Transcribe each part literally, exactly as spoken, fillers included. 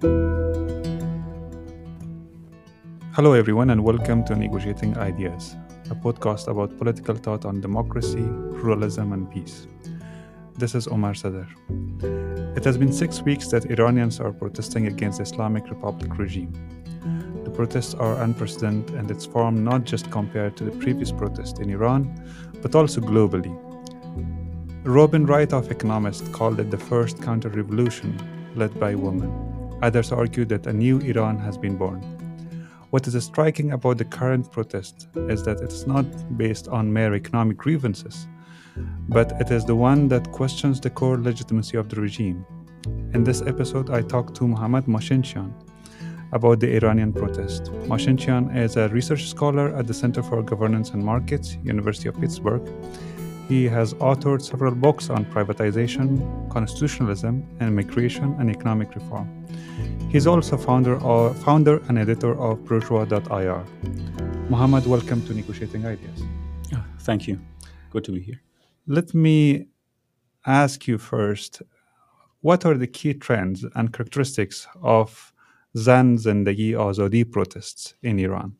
Hello, everyone, and welcome to Negotiating Ideas, a podcast about political thought on democracy, pluralism, and peace. This is Omar Sadr. It has been six weeks that Iranians are protesting against the Islamic Republic regime. The protests are unprecedented in its form, not just compared to the previous protests in Iran, but also globally. Robin Wright-Off economist called it the first counter-revolution led by women. Others argue that a new Iran has been born. What is striking about the current protest is that it's not based on mere economic grievances, but it is the one that questions the core legitimacy of the regime. In this episode, I talked to Mohammad Moshinshian about the Iranian protest. Moshinshian is a research scholar at the Center for Governance and Markets, University of Pittsburgh. He has authored several books on privatization, constitutionalism, immigration, and economic reform. He's also founder or founder and editor of bourgeois dot I R. Mohammad, welcome to Negotiating Ideas. Oh, thank you. Good to be here. Let me ask you first, what are the key trends and characteristics of Zan Zindagi Azadi protests in Iran?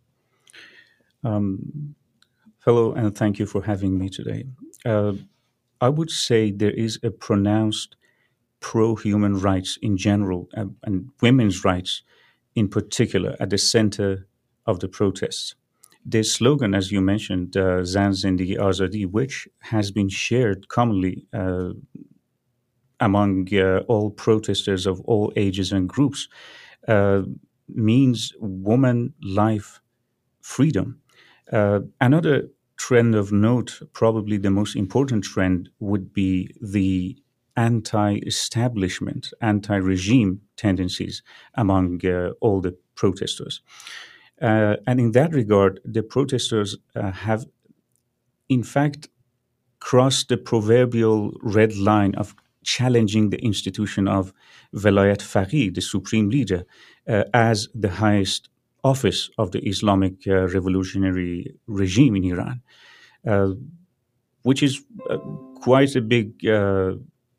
Um, hello, and thank you for having me today. Uh, I would say there is a pronounced pro-human rights in general uh, and women's rights in particular at the center of the protests. This slogan, as you mentioned, uh, Zan Zindagi Azadi, which has been shared commonly uh, among uh, all protesters of all ages and groups, uh, means woman, life, freedom. Uh, another trend of note, probably the most important trend, would be the anti-establishment, anti-regime tendencies among uh, all the protesters. Uh, and in that regard, the protesters uh, have, in fact, crossed the proverbial red line of challenging the institution of Velayat Faqih, the supreme leader, uh, as the highest office of the Islamic uh, revolutionary regime in Iran, uh, which is uh, quite a big uh,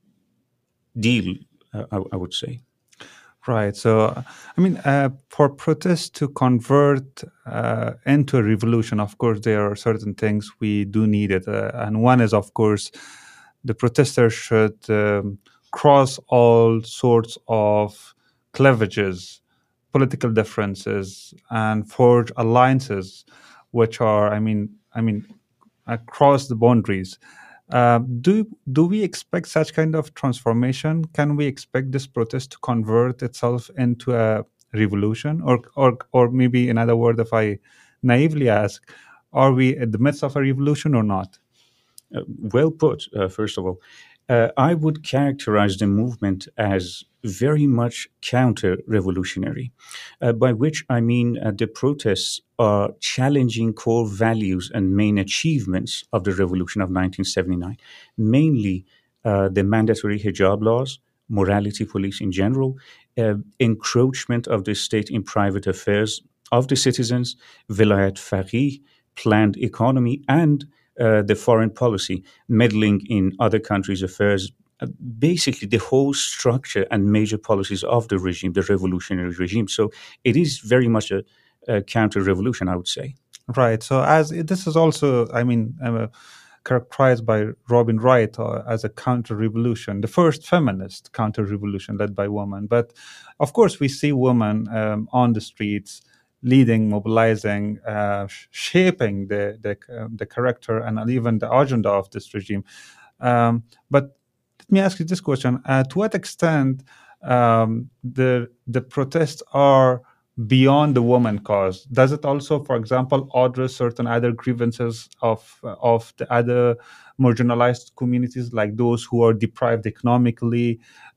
deal, uh, I, I would say. Right. So, I mean, uh, for protests to convert uh, into a revolution, of course, there are certain things we do need it. Uh, and one is, of course, the protesters should um, cross all sorts of cleavages, political differences, and forge alliances, which are, I mean, I mean, across the boundaries. Uh, do do we expect such kind of transformation? Can we expect this protest to convert itself into a revolution, or or or maybe in other words, if I naively ask, are we at the midst of a revolution or not? Uh, well put, uh, first of all. Uh, I would characterize the movement as very much counter-revolutionary, uh, by which I mean uh, the protests are challenging core values and main achievements of the revolution of nineteen seventy-nine, mainly uh, the mandatory hijab laws, morality police in general, uh, encroachment of the state in private affairs of the citizens, Velayat Faqih, planned economy, and Uh, the foreign policy, meddling in other countries' affairs, uh, basically the whole structure and major policies of the regime, the revolutionary regime. So it is very much a, a counter-revolution, I would say. Right. So as this is also, I mean, uh, characterized by Robin Wright uh, as a counter-revolution, the first feminist counter-revolution led by women. But of course, we see women um, on the streets, leading, mobilizing, uh, shaping the the, uh, the character and even the agenda of this regime. Um, but let me ask you this question: uh, to what extent um, the the protests are beyond the woman cause? Does it also, for example, address certain other grievances of of the other marginalized communities, like those who are deprived economically,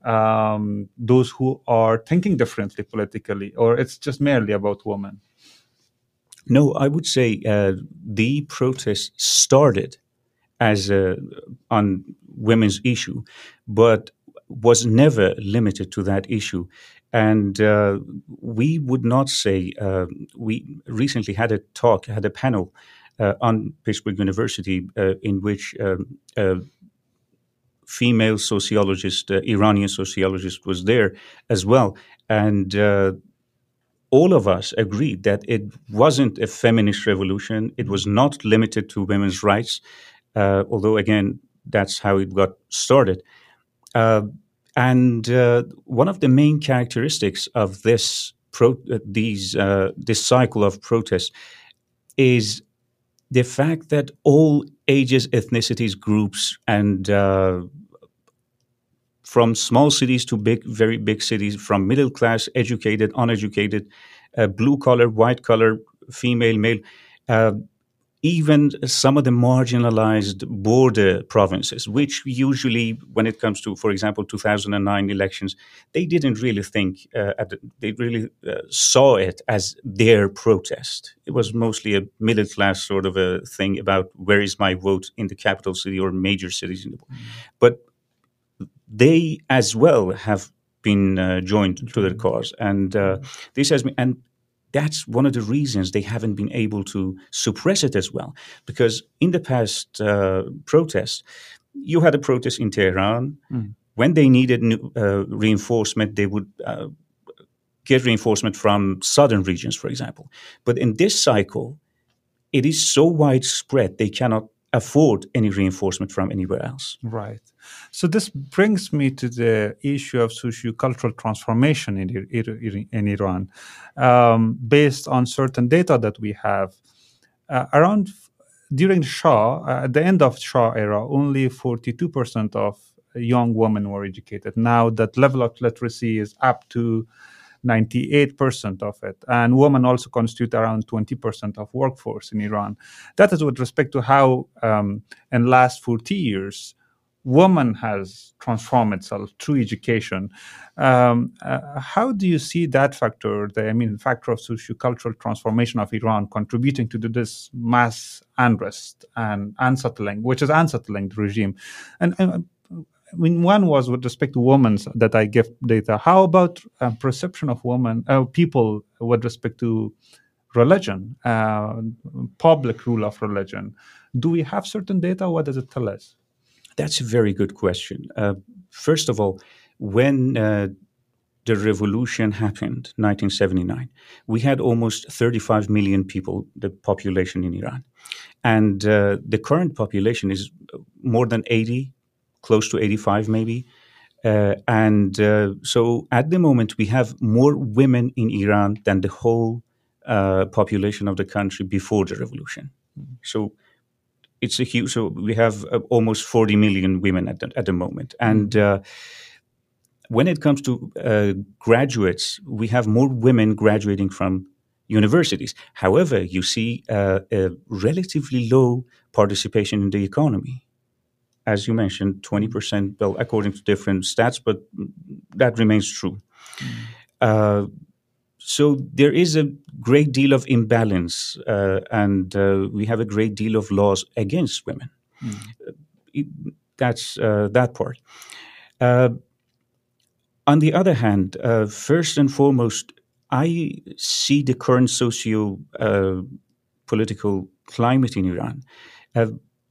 um, those who are thinking differently politically, or it's just merely about women? No, I would say uh, the protest started as a, on women's issue, but was never limited to that issue. And uh, we would not say, uh, we recently had a talk, had a panel uh, on Pittsburgh University uh, in which um, uh, female sociologist, uh, Iranian sociologist, was there as well. And uh, all of us agreed that it wasn't a feminist revolution. It was not limited to women's rights, uh, although, again, that's how it got started. Uh, and uh, one of the main characteristics of this pro- uh, these uh, this cycle of protests is the fact that all ages, ethnicities, groups, and uh, from small cities to big, very big cities, from middle class, educated, uneducated, uh, blue collar, white collar, female, male, uh, even some of the marginalized border provinces, which usually, when it comes to, for example, two thousand nine elections, they didn't really think, uh, at the, they really uh, saw it as their protest. It was mostly a middle class sort of a thing about where is my vote in the capital city or major cities in the world. Mm-hmm. But they as well have been uh, joined to the cause, and uh, this has been and. That's one of the reasons they haven't been able to suppress it as well. Because in the past uh, protests, you had a protest in Tehran. Mm. When they needed new, uh, reinforcement, they would uh, get reinforcement from southern regions, for example. But in this cycle, it is so widespread, they cannot afford any reinforcement from anywhere else. Right. So this brings me to the issue of socio-cultural transformation in, in Iran. Um, based on certain data that we have, uh, around during the Shah, uh, at the end of Shah era, only forty-two percent of young women were educated. Now that level of literacy is up to ninety-eight percent of it. And women also constitute around twenty percent of workforce in Iran. That is with respect to how um, in the last forty years, woman has transformed itself through education. Um, uh, how do you see that factor, the I mean, factor of socio-cultural transformation of Iran contributing to this mass unrest and unsettling, which is unsettling the regime? And uh, I mean, one was with respect to women that I give data. How about uh, perception of women, uh, people with respect to religion, uh, public rule of religion? Do we have certain data? What does it tell us? That's a very good question. Uh, first of all, when uh, the revolution happened, nineteen seventy-nine, we had almost thirty-five million people, the population in Iran. And uh, the current population is more than eighty, close to eighty-five maybe. Uh, and uh, so at the moment, we have more women in Iran than the whole uh, population of the country before the revolution. Mm-hmm. So it's a huge, so we have uh, almost forty million women at the, at the moment. And uh, when it comes to uh, graduates, we have more women graduating from universities. However, you see uh, a relatively low participation in the economy. As you mentioned, twenty percent, well, according to different stats, but that remains true. Mm. Uh, so there is a great deal of imbalance, uh, and uh, we have a great deal of laws against women. Mm. It, that's uh, that part. Uh, on the other hand, uh, first and foremost, I see the current socio-political uh, climate in Iran. Uh,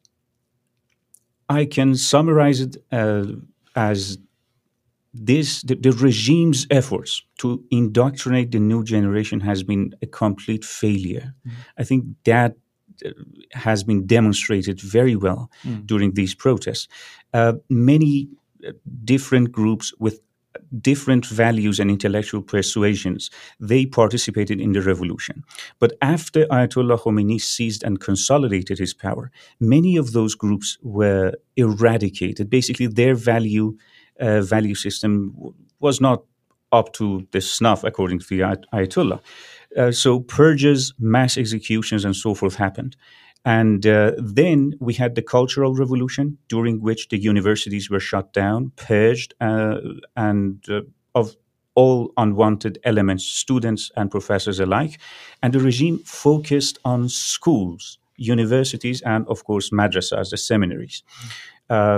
I can summarize it uh, as this, the, the regime's efforts to indoctrinate the new generation has been a complete failure. Mm. I think that uh, has been demonstrated very well mm. during these protests. Uh, many uh, different groups with different values and intellectual persuasions, they participated in the revolution. But after Ayatollah Khomeini seized and consolidated his power, many of those groups were eradicated. Basically, their value uh, value system w- was not up to the snuff, according to the Ayat- Ayatollah. Uh, so purges, mass executions, and so forth happened. And uh, then we had the Cultural Revolution, during which the universities were shut down, purged, uh, and uh, of all unwanted elements, students and professors alike. And the regime focused on schools, universities, and, of course, madrasas, the seminaries. Uh,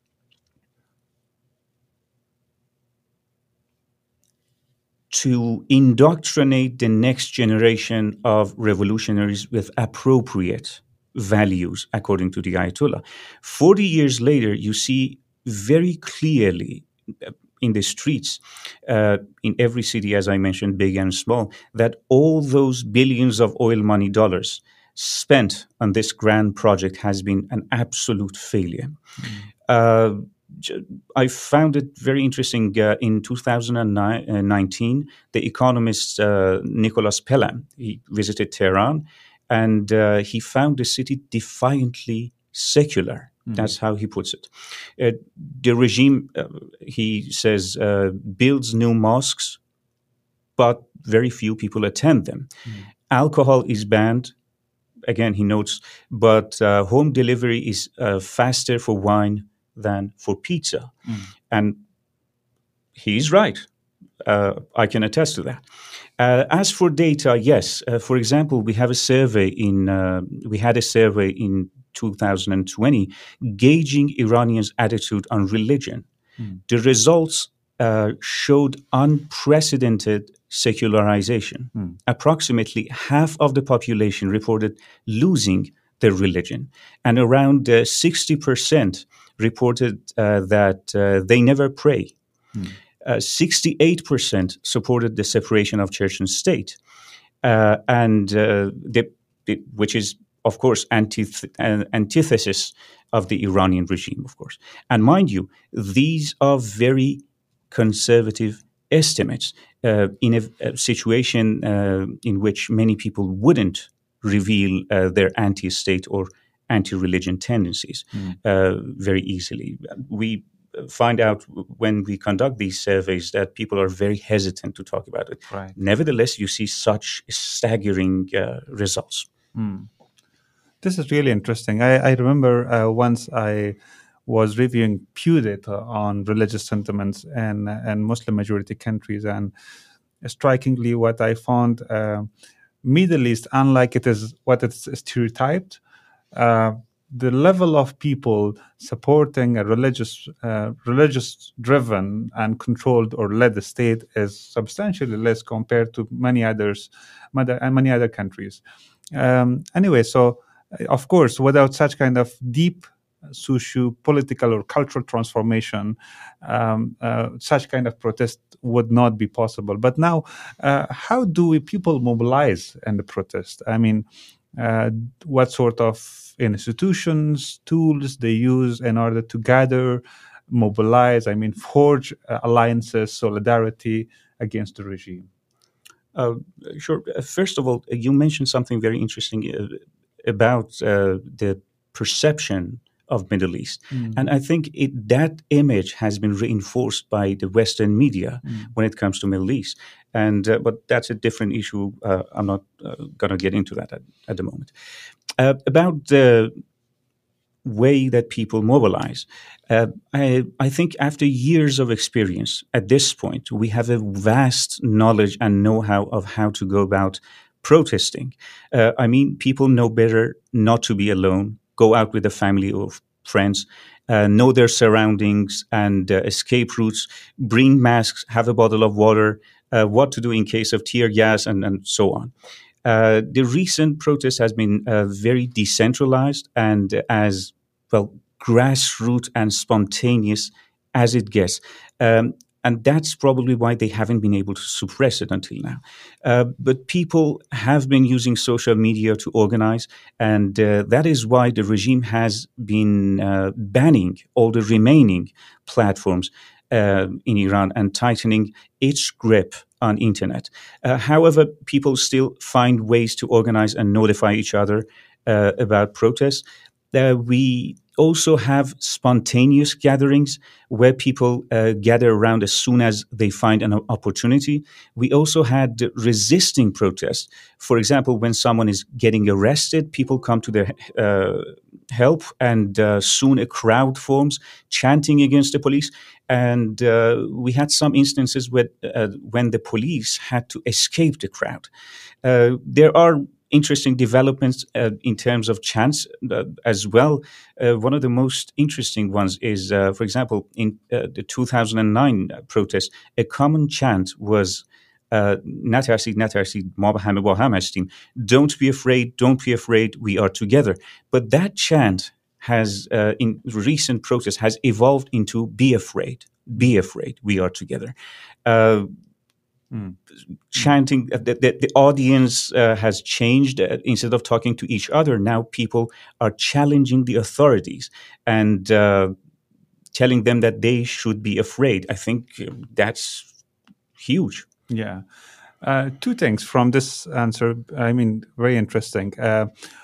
to indoctrinate the next generation of revolutionaries with appropriate values, according to the Ayatollah. forty years later, you see very clearly in the streets, uh, in every city, as I mentioned, big and small, that all those billions of oil money dollars spent on this grand project has been an absolute failure. Mm. Uh, I found it very interesting. Uh, in two thousand nineteen, the economist uh, Nicholas Pelham, he visited Tehran, and uh, he found the city defiantly secular. Mm-hmm. That's how he puts it. Uh, the regime, uh, he says, uh, builds new mosques, but very few people attend them. Mm-hmm. Alcohol is banned. Again, he notes, but uh, home delivery is uh, faster for wine than for pizza. Mm. And he's right. Uh, I can attest to that. Uh, as for data, yes. Uh, for example, we have a survey in, uh, we had a survey in two thousand twenty gauging Iranians' attitude on religion. Mm. The results uh, showed unprecedented secularization. Mm. Approximately half of the population reported losing their religion, and around uh, sixty percent reported uh, that uh, they never pray. Hmm. Uh, sixty-eight percent supported the separation of church and state, uh, and uh, the, the, which is, of course, antith- uh, antithesis of the Iranian regime, of course. And mind you, these are very conservative estimates uh, in a, a situation uh, in which many people wouldn't reveal uh, their anti-state or anti-religion tendencies mm. uh, very easily. We find out when we conduct these surveys that people are very hesitant to talk about it. Right. Nevertheless, you see such staggering uh, results. Mm. This is really interesting. I, I remember uh, once I was reviewing Pew data on religious sentiments in, in Muslim-majority countries, and strikingly what I found, uh, Middle East, unlike it is what it's stereotyped, uh, the level of people supporting a religious, uh, religious-driven and controlled or led state is substantially less compared to many others, many other countries. Um, anyway, so of course, without such kind of deep socio-political or cultural transformation, um, uh, such kind of protest would not be possible. But now, uh, how do we people mobilize in the protest? I mean, uh, what sort of institutions, tools they use in order to gather, mobilize, I mean, forge uh, alliances, solidarity against the regime? Uh, sure. First of all, you mentioned something very interesting uh, about uh, the perception of Middle East. Mm. And I think it, that image has been reinforced by the Western media mm. when it comes to Middle East. And uh, but that's a different issue. Uh, I'm not uh, going to get into that at, at the moment. Uh, about the way that people mobilize, uh, I, I think after years of experience at this point, we have a vast knowledge and know-how of how to go about protesting. Uh, I mean, people know better not to be alone, go out with a family or friends, uh, know their surroundings and uh, escape routes, bring masks, have a bottle of water, uh, what to do in case of tear gas, and, and so on. Uh, the recent protest has been uh, very decentralized and uh, as, well, grassroots and spontaneous as it gets. Um, And that's probably why they haven't been able to suppress it until now. Uh, but people have been using social media to organize, and uh, that is why the regime has been uh, banning all the remaining platforms uh, in Iran and tightening its grip on internet. Uh, however, people still find ways to organize and notify each other uh, about protests. Uh, we also have spontaneous gatherings where people uh, gather around as soon as they find an opportunity. We also had resisting protests. For example, when someone is getting arrested, people come to their uh, help, and uh, soon a crowd forms chanting against the police. And uh, we had some instances where, uh, when the police had to escape the crowd. Uh, there are interesting developments uh, in terms of chants uh, as well. Uh, one of the most interesting ones is, uh, for example, in uh, the two thousand nine protest, a common chant was "Natarsid, natarsid, ma ba hame ba ham hastim." Don't be afraid, don't be afraid, we are together. But that chant has, uh, in recent protests, has evolved into be afraid, be afraid, we are together. Uh, Mm. chanting, uh, the, the, the audience uh, has changed. Uh, instead of talking to each other, now people are challenging the authorities and uh, telling them that they should be afraid. I think uh, that's huge. Yeah. Uh, two things from this answer. I mean, very interesting. Uh,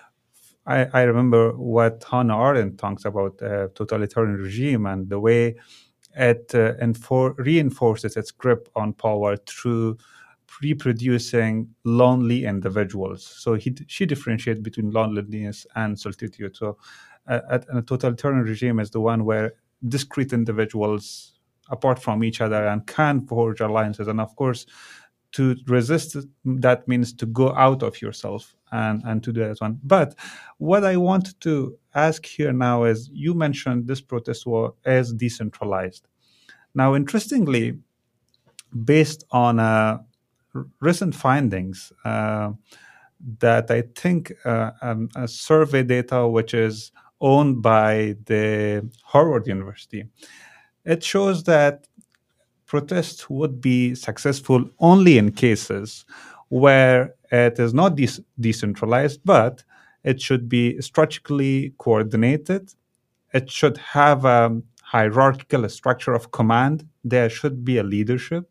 I, I remember what Hannah Arendt talks about uh, totalitarian regime and the way it uh, enfor- reinforces its grip on power through reproducing lonely individuals. So he, she differentiates between loneliness and solitude. So uh, a totalitarian regime is the one where discrete individuals apart from each other and can forge alliances. And of course, to resist that means to go out of yourself and, and to do that one. But what I want to ask here now is, you mentioned this protest war is decentralized. Now, interestingly, based on uh, recent findings uh, that I think uh, um, a survey data which is owned by the Harvard University, it shows that protests would be successful only in cases where it is not de- decentralized, but it should be strategically coordinated. It should have a hierarchical structure of command. There should be a leadership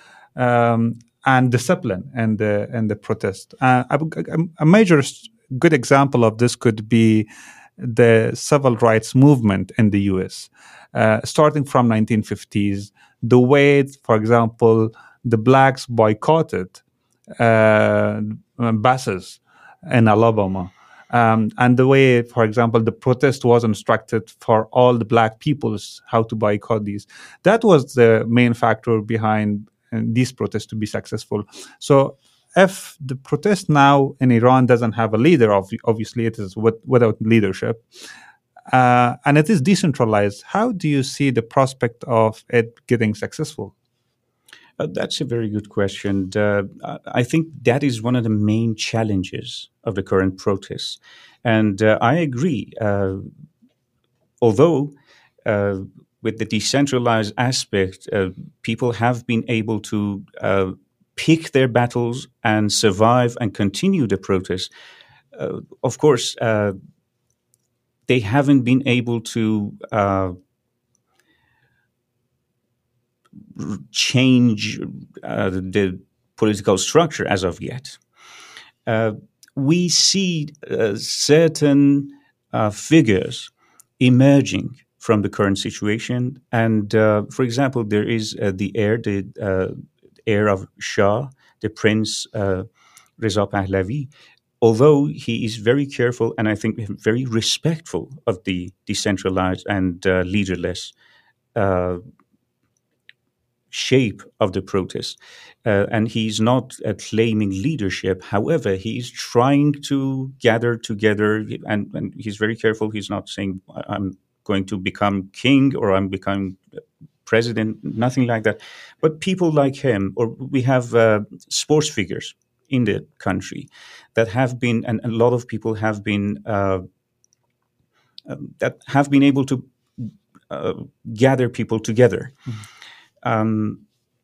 um, and discipline in the in the protest. Uh, a, a major good example of this could be the civil rights movement in the U S, uh, starting from nineteen fifties. The way, for example, the blacks boycotted uh, buses in Alabama. Um, and the way, for example, the protest was instructed for all the black peoples how to boycott these. That was the main factor behind uh, these protests to be successful. So if the protest now in Iran doesn't have a leader, obviously it is with, without leadership, uh, and it is decentralized, how do you see the prospect of it getting successful? Uh, that's a very good question. Uh, I think that is one of the main challenges of the current protests. And uh, I agree. Uh, although uh, with the decentralized aspect, uh, people have been able to uh, pick their battles and survive and continue the protest. Uh, of course, uh, they haven't been able to uh, change uh, the political structure as of yet. Uh, we see uh, certain uh, figures emerging from the current situation. And uh, for example, there is uh, the heir, the uh, heir of Shah, the Prince uh, Reza Pahlavi. Although he is very careful and I think very respectful of the decentralized and uh, leaderless uh, shape of the protest. Uh, and he's not uh, claiming leadership. However, he's trying to gather together, and, and he's very careful. He's not saying, I'm going to become king or I'm becoming president, nothing like that. But people like him, or we have uh, sports figures in the country that have been, and a lot of people have been, uh, uh, that have been able to uh, gather people together. Mm-hmm. Um,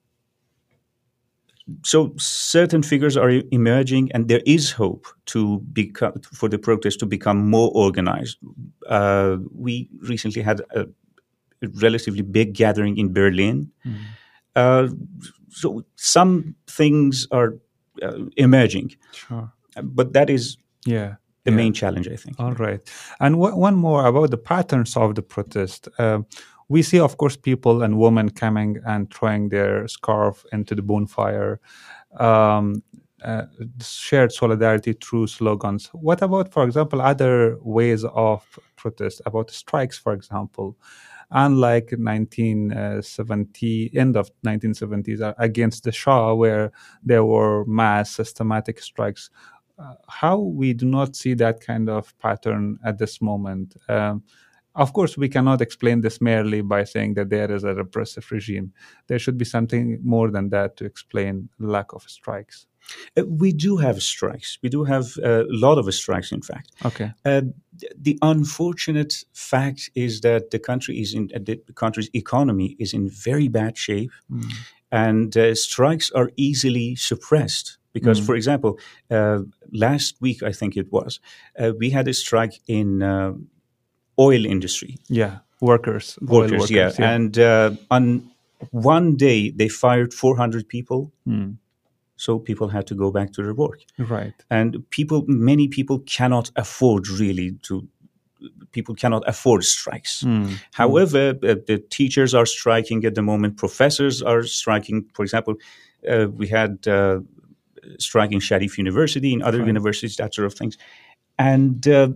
so certain figures are emerging, and there is hope to become for the protest to become more organized. Uh, we recently had a, a relatively big gathering in Berlin. Mm. Uh, so some things are uh, emerging, sure. But that is yeah. the yeah. main challenge, I think. All right. And w- one more about the patterns of the protest. Uh, we see, of course, people and women coming and throwing their scarf into the bonfire, um, uh, shared solidarity through slogans. What about, for example, other ways of protest, about strikes, for example? Unlike nineteen seventy, end of nineteen seventies, against the Shah, where there were mass systematic strikes, uh, how we do not see that kind of pattern at this moment. Um, of course, we cannot explain this merely by saying that there is a repressive regime. There should be something more than that to explain lack of strikes. Uh, we do have strikes. We do have uh, a lot of strikes, in fact. Okay. Uh, th- the unfortunate fact is that the country is in uh, the country's economy is in very bad shape, Mm. and uh, strikes are easily suppressed. Because, Mm. for example, uh, last week I think it was, uh, we had a strike in uh, oil industry. Yeah, workers, oil Workers, workers. yeah. Yeah. And uh, on one day they fired four hundred people, Mm. so people had to go back to their work. Right. And people, many people cannot afford really to. People cannot afford strikes. Mm. However, uh, the teachers are striking at the moment. Professors are striking. For example, uh, we had uh, striking Sharif University and other Right. universities, that sort of things. And uh,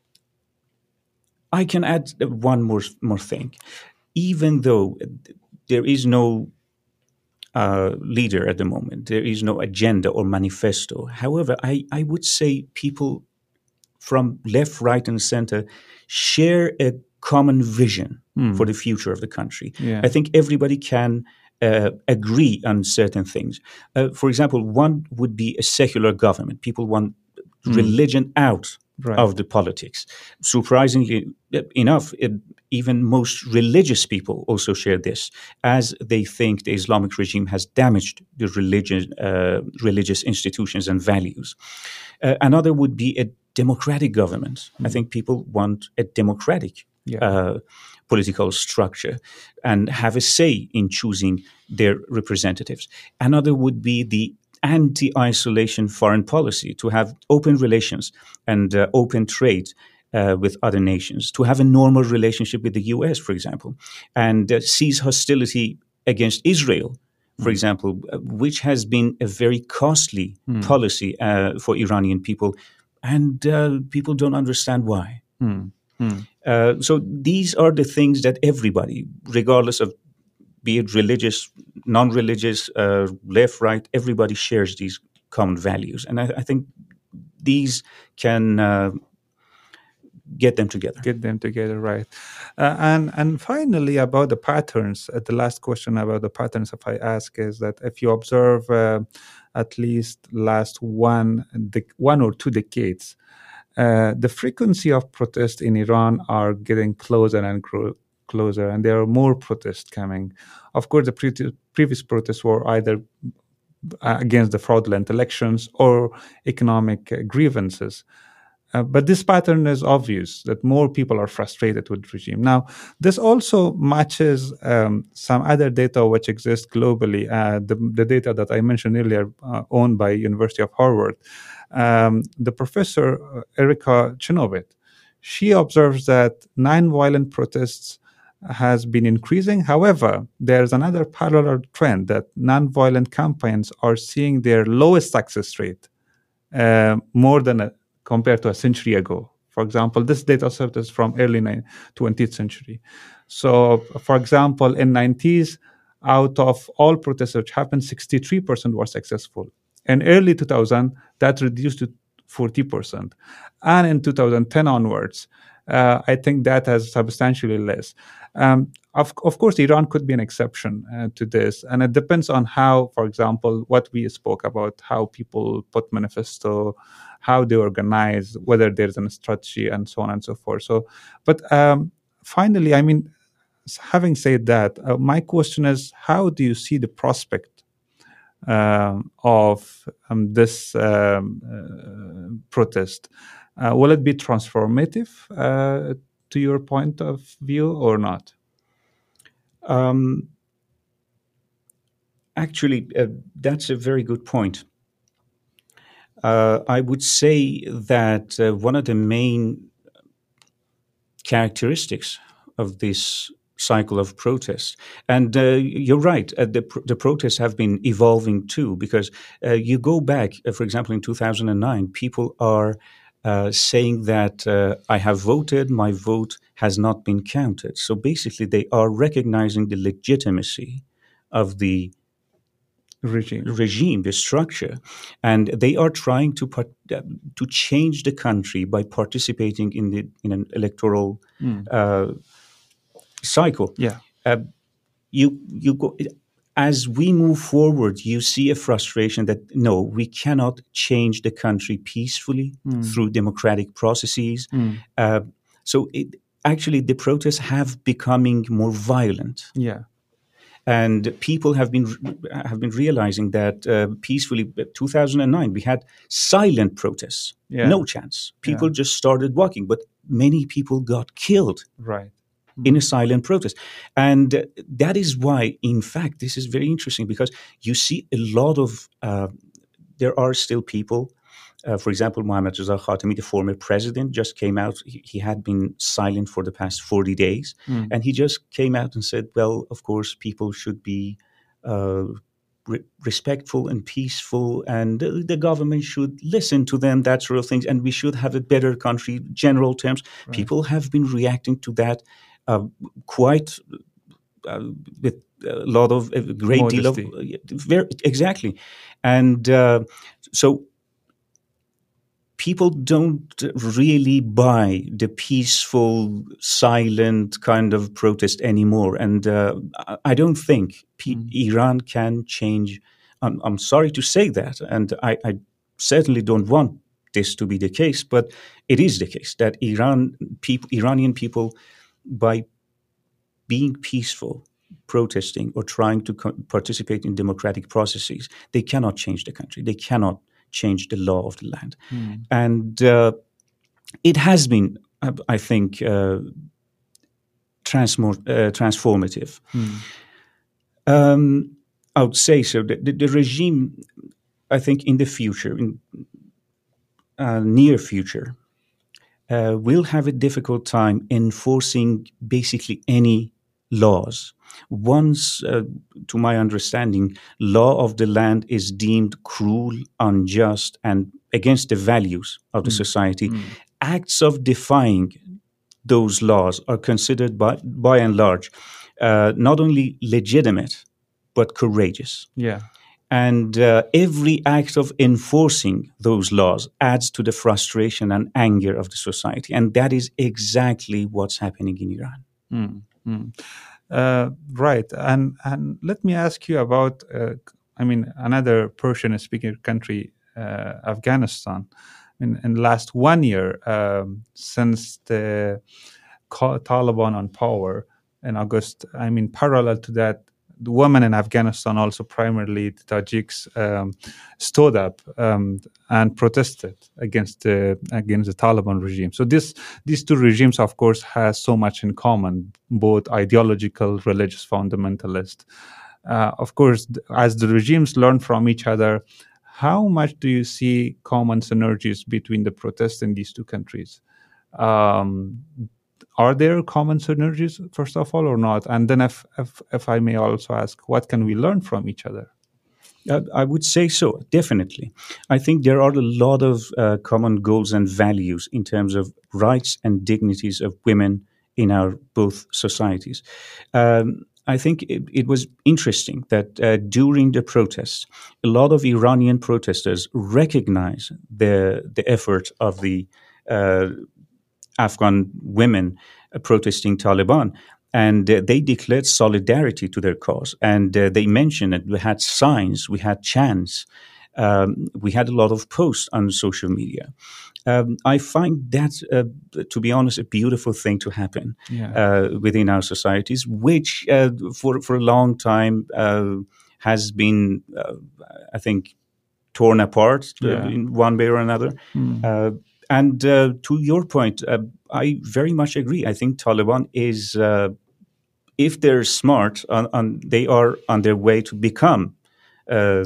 I can add one more more thing. Even though there is no uh, leader at the moment, there is no agenda or manifesto. However, I, I would say people from left, right, and center share a common vision Mm. for the future of the country. Yeah. I think everybody can uh, agree on certain things. Uh, for example, one would be a secular government. People want Mm. religion out Right. of the politics. Surprisingly enough, it, even most religious people also share this, as they think the Islamic regime has damaged the religion, uh, religious institutions and values. Uh, another would be a democratic government. I think people want a democratic Yeah. uh, political structure and have a say in choosing their representatives. Another would be the anti-isolation foreign policy, to have open relations and uh, open trade uh, with other nations, to have a normal relationship with the U S, for example, and uh, cease hostility against Israel, for Mm. example, uh, which has been a very costly Mm. policy uh, for Iranian people, and uh, people don't understand why. Mm. Mm. Uh, so these are the things that everybody, regardless of be it religious, non-religious, uh, left, right, everybody shares these common values. And I, I think these can uh, get them together. Get them together, right? Uh, and and finally, about the patterns. Uh, the last question about the patterns, if I ask, is that if you observe uh, at least last one de- one or two decades, uh, the frequency of protests in Iran are getting closer and grow- closer, and there are more protests coming. Of course, the pre- previous protests were either uh, against the fraudulent elections or economic uh, grievances. Uh, but this pattern is obvious that more people are frustrated with the regime. Now, this also matches um, some other data which exists globally. Uh, the, the data that I mentioned earlier, uh, owned by University of Harvard. Um, the professor, uh, Erika Chenoweth, she observes that nonviolent protests has been increasing. However, there's another parallel trend that nonviolent campaigns are seeing their lowest success rate uh, more than a, compared to a century ago. For example, this data set is from early twentieth century. So, for example, in nineties, out of all protests which happened, sixty-three percent were successful. In early two thousand, that reduced to forty percent. And in two thousand ten onwards, uh, I think that has substantially less. Um, of, of course, Iran could be an exception uh, to this. And it depends on how, for example, what we spoke about, how people put manifesto, how they organize, whether there's a strategy, and so on and so forth. So, but um, finally, I mean, having said that, uh, my question is, how do you see the prospect um, of um, this um, uh, protest? Uh, will it be transformative uh, to your point of view or not? Um, actually, uh, that's a very good point. Uh, I would say that uh, one of the main characteristics of this cycle of protests, and uh, you're right, uh, the, the protests have been evolving too, because uh, you go back, uh, for example, in two thousand nine, people are uh, saying that uh, I have voted, my vote has not been counted. So basically, they are recognizing the legitimacy of the regime, regime, the structure, and they are trying to part, uh, to change the country by participating in the in an electoral mm. uh, cycle. Yeah, uh, you you go. as we move forward, you see a frustration that no, we cannot change the country peacefully mm. through democratic processes. Mm. Uh, so it, actually, the protests have becoming more violent. Yeah. And people have been have been realizing that uh, peacefully. two thousand nine, we had silent protests, yeah. no chance. People yeah. just started walking, but many people got killed. Right. In a silent protest. And uh, that is why, in fact, this is very interesting because you see a lot of, uh, there are still people, uh, for example, Mohammad Reza Khatami, the former president, just came out. He, he had been silent for the past forty days. Mm. And he just came out and said, well, of course, people should be uh, re- respectful and peaceful, and uh, the government should listen to them, that sort of things. And we should have a better country, general terms. Right. People have been reacting to that Uh, quite uh, with a lot of a great Modesty. deal of uh, very exactly, and uh, so people don't really buy the peaceful, silent kind of protest anymore, and uh, I don't think P- mm. Iran can change. I'm, I'm sorry to say that, and I, I certainly don't want this to be the case, but it is the case that Iran people, Iranian people, by being peaceful, protesting, or trying to co- participate in democratic processes, they cannot change the country. They cannot change the law of the land. Mm. And uh, it has been, I think, uh, transmor- uh, transformative. Mm. Um, I would say so. The, the, the regime, I think, in the future, in uh, near future, Uh, will have a difficult time enforcing basically any laws. Once, uh, to my understanding, law of the land is deemed cruel, unjust, and against the values of the mm. society, mm. acts of defying those laws are considered by, by and large uh, not only legitimate, but courageous. Yeah. And uh, every act of enforcing those laws adds to the frustration and anger of the society. And that is exactly what's happening in Iran. Mm-hmm. Uh, right. And and let me ask you about, uh, I mean, another Persian-speaking country, uh, Afghanistan. In, in the last one year, um, since the Taliban on power in August, I mean, parallel to that, the women in Afghanistan, also primarily the Tajiks, um, stood up um, and protested against the against the Taliban regime. So this these two regimes, of course, has so much in common, both ideological, religious, fundamentalist. Uh, of course, as the regimes learn from each other, how much do you see common synergies between the protests in these two countries? Um, Are there common synergies, first of all, or not? And then if, if, if I may also ask, what can we learn from each other? Uh, I would say so, definitely. I think there are a lot of uh, common goals and values in terms of rights and dignities of women in our both societies. Um, I think it, it was interesting that uh, during the protests, a lot of Iranian protesters recognize the, the effort of the uh, Afghan women uh, protesting Taliban, and uh, they declared solidarity to their cause. And uh, they mentioned that we had signs, we had chants, um, we had a lot of posts on social media. Um, I find that, uh, to be honest, a beautiful thing to happen yeah. uh, within our societies, which uh, for for a long time uh, has been, uh, I think, torn apart yeah. uh, in one way or another. Mm. Uh, And uh, to your point, uh, I very much agree. I think Taliban is, uh, if they're smart, on, on, they are on their way to become uh,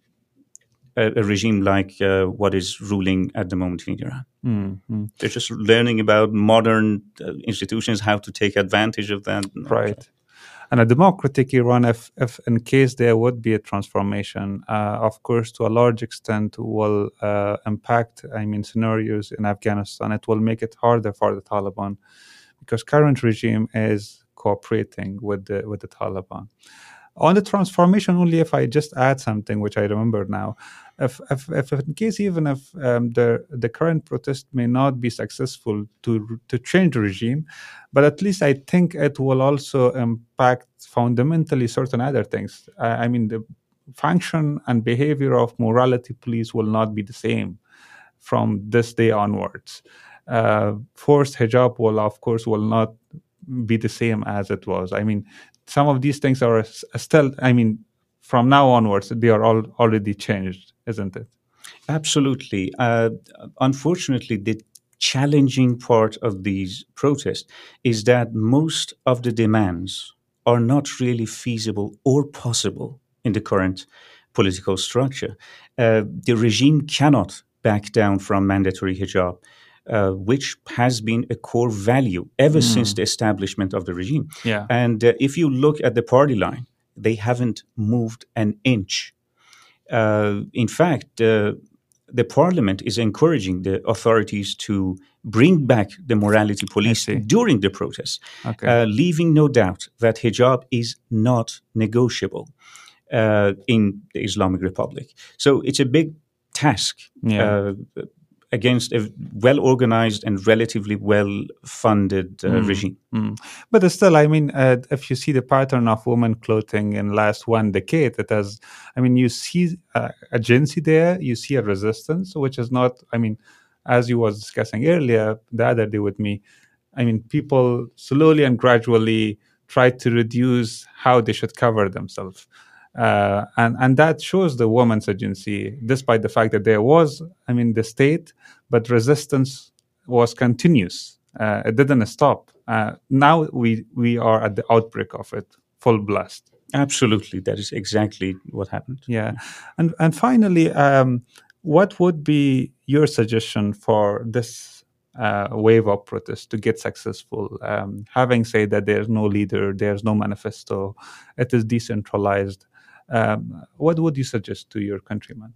a, a regime like uh, what is ruling at the moment in Iran. Mm-hmm. They're just learning about modern uh, institutions, how to take advantage of that. Right. And a democratic Iran, if, if in case there would be a transformation, uh, of course, to a large extent will uh, impact, I mean, scenarios in Afghanistan. It will make it harder for the Taliban because current regime is cooperating with the, with the Taliban. On the transformation, only if I just add something, which I remember now, if, if, if in case even if um, the the current protest may not be successful to to change the regime, but at least I think it will also impact fundamentally certain other things. I, I mean, the function and behavior of morality police will not be the same from this day onwards. Uh, forced hijab will, of course, will not be the same as it was. I mean, some of these things are still, I mean, from now onwards, they are all already changed, isn't it? Absolutely. Uh, unfortunately, the challenging part of these protests is that most of the demands are not really feasible or possible in the current political structure. Uh, the regime cannot back down from mandatory hijab, uh, which has been a core value ever mm. since the establishment of the regime. Yeah. And uh, if you look at the party line, they haven't moved an inch. Uh, in fact, uh, the parliament is encouraging the authorities to bring back the morality police during the protests, okay. uh, leaving no doubt that hijab is not negotiable uh, in the Islamic Republic. So it's a big task yeah. uh, against a well-organized and relatively well-funded uh, mm. regime. Mm. But still, I mean, uh, if you see the pattern of women clothing in last one decade, it has, I mean, you see uh, agency there, you see a resistance, which is not, I mean, as you was discussing earlier the other day with me, I mean, people slowly and gradually try to reduce how they should cover themselves. Uh, and, and that shows the woman's agency, despite the fact that there was, I mean, the state, but resistance was continuous. Uh, it didn't stop. Uh, now we, we are at the outbreak of it, full blast. Absolutely. That is exactly what happened. Yeah. And, and finally, um, what would be your suggestion for this uh, wave of protest to get successful? Um, having said that there's no leader, there's no manifesto, it is decentralized. Um, what would you suggest to your countrymen?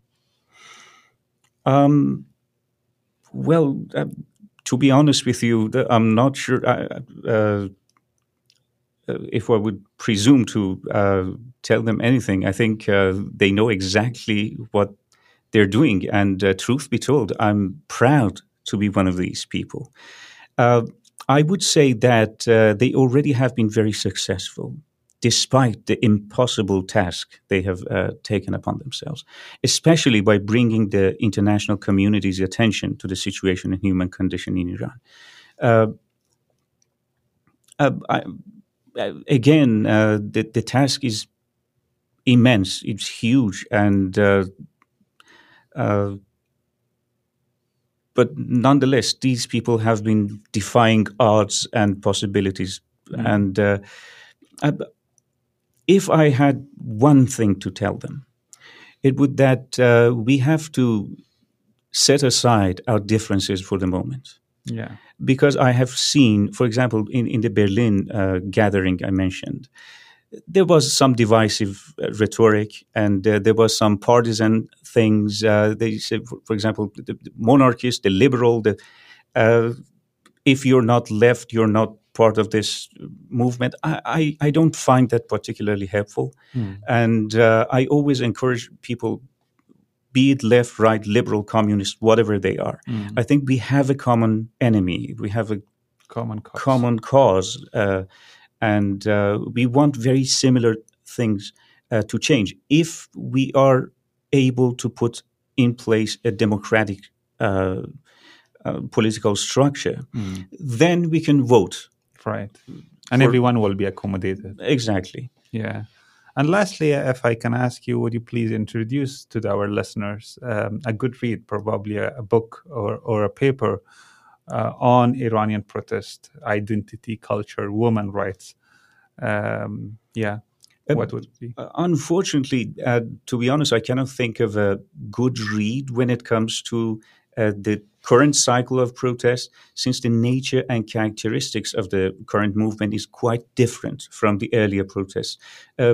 Um, well, uh, to be honest with you, I'm not sure uh, uh, if I would presume to uh, tell them anything. I think uh, they know exactly what they're doing. And uh, truth be told, I'm proud to be one of these people. Uh, I would say that uh, they already have been very successful, despite the impossible task they have uh, taken upon themselves, especially by bringing the international community's attention to the situation and human condition in Iran. Uh, uh, I, uh, again, uh, the, the task is immense. It's huge. And uh, uh, but nonetheless, these people have been defying odds and possibilities. Mm. And uh, I, if I had one thing to tell them, it would that uh, we have to set aside our differences for the moment. Yeah. Because I have seen, for example, in, in the Berlin uh, gathering I mentioned, there was some divisive uh, rhetoric and uh, there was some partisan things. Uh, they said, for, for example, the, the monarchist, the liberal, the, uh, if you're not left, you're not part of this movement. I, I, I don't find that particularly helpful. Mm. And uh, I always encourage people, be it left, right, liberal, communist, whatever they are. Mm. I think we have a common enemy. We have a common cause. Common cause uh, and uh, we want very similar things uh, to change. If we are able to put in place a democratic uh, uh, political structure, mm. then we can vote. Right. And for, everyone will be accommodated. Exactly. Yeah. And lastly, if I can ask you, would you please introduce to our listeners um, a good read, probably a, a book or, or a paper uh, on Iranian protest, identity, culture, women rights? Um, yeah, what would it be? Uh, unfortunately, uh, to be honest, I cannot think of a good read when it comes to uh, the current cycle of protest, since the nature and characteristics of the current movement is quite different from the earlier protests. Uh,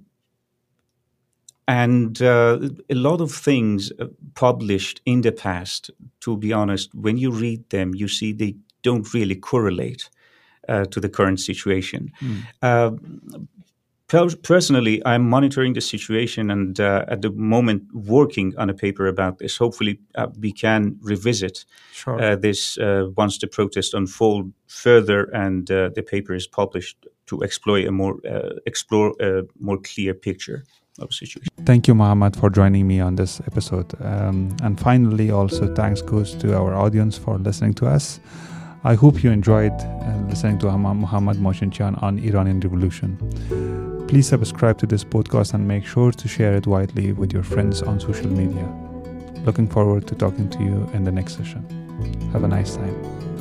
and uh, a lot of things published in the past, to be honest, when you read them, you see they don't really correlate uh, to the current situation. Mm. Uh, Personally, I'm monitoring the situation and uh, at the moment working on a paper about this. Hopefully, uh, we can revisit Sure. uh, this uh, once the protests unfold further and uh, the paper is published to explore a more uh, explore a more clear picture of the situation. Thank you, Mohammed, for joining me on this episode. Um, and finally, also thanks goes to our audience for listening to us. I hope you enjoyed uh, listening to Mohammed Moshinshian on Iranian Revolution. Please subscribe to this podcast and make sure to share it widely with your friends on social media. Looking forward to talking to you in the next session. Have a nice time.